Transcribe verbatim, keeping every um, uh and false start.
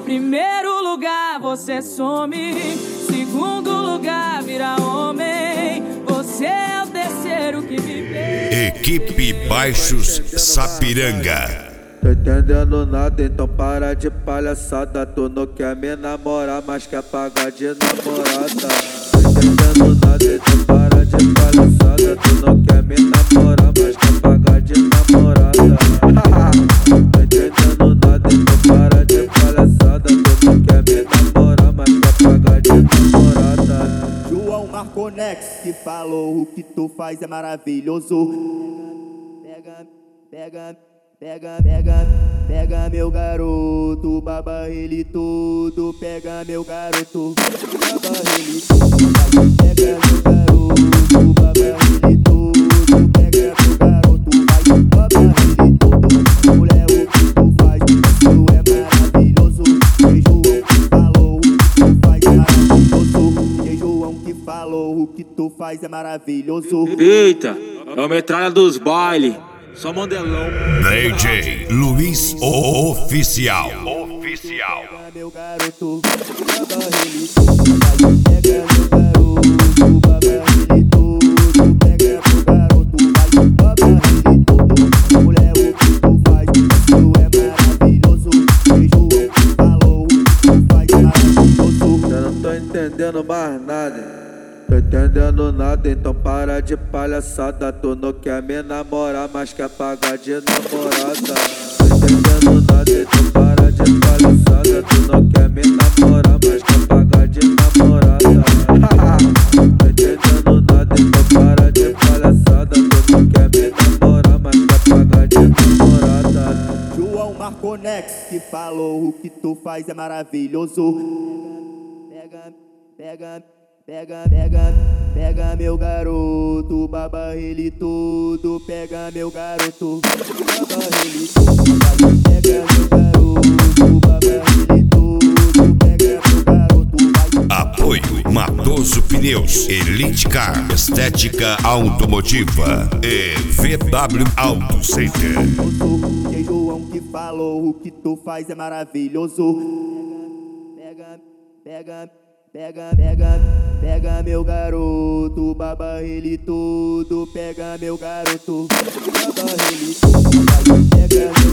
Primeiro lugar, você some. Segundo lugar, vira homem. Você é o terceiro que vive. Equipe Baixos Sapiranga. Tô entendendo nada, então para de palhaçada. Tu não quer me namorar, mas quer pagar de namorada. Tô entendendo nada, então para de palhaçada. Tu não quer me namorar, mas quer pagar de namorada. Tô entendendo nada, então para de palhaçada. Tu não quer me namorar, mas quer pagar de namorada. João Marconex que falou: o que tu faz é maravilhoso. Pega, pega, pega, pega, pega meu garoto, baba ele tudo. Pega meu garoto, baba ele tudo. Pega meu garoto, baba ele tudo. Pega meu garoto, vai, baba ele tudo. Mulher, o que tu faz, isso é maravilhoso. E João que falou: o que tu faz é maravilhoso. E João que falou: o que tu faz é maravilhoso. Eita, é o metralha dos baile. Só modelão. D J Luiz o Oficial. Oficial. Pega meu garoto, baba ele tudo. Pega meu garoto, baba ele tudo. Pega meu garoto, vai, baba ele tudo. Mulher, o que tu faz, isso é maravilhoso. E João que falou: o que tu faz é maravilhoso. Eu não tô entendendo mais nada. Tô entendendo nada, então para de palhaçada. Tu não quer me namorar, mas quer pagar de namorada. Tô entendendo nada, então para de palhaçada. Tu não quer me namorar, mas quer pagar de namorada. Tô entendendo nada, então para de palhaçada. Tu não quer me namorar, mas quer pagar de namorada. João Marconex que falou: o que tu faz é maravilhoso. Pega, pega, pega, pega, pega meu garoto, baba ele tudo. Pega meu garoto, baba ele tudo. Pega meu garoto, baba ele tudo. Pega meu garoto, vai. Apoio Matoso Pneus, Elite Car, Estética Automotiva e V W Auto Center. E João que falou: o que tu faz é maravilhoso. Pega, pega, pega, pega, pega meu garoto, baba ele tudo. Pega meu garoto, baba ele tudo. Pega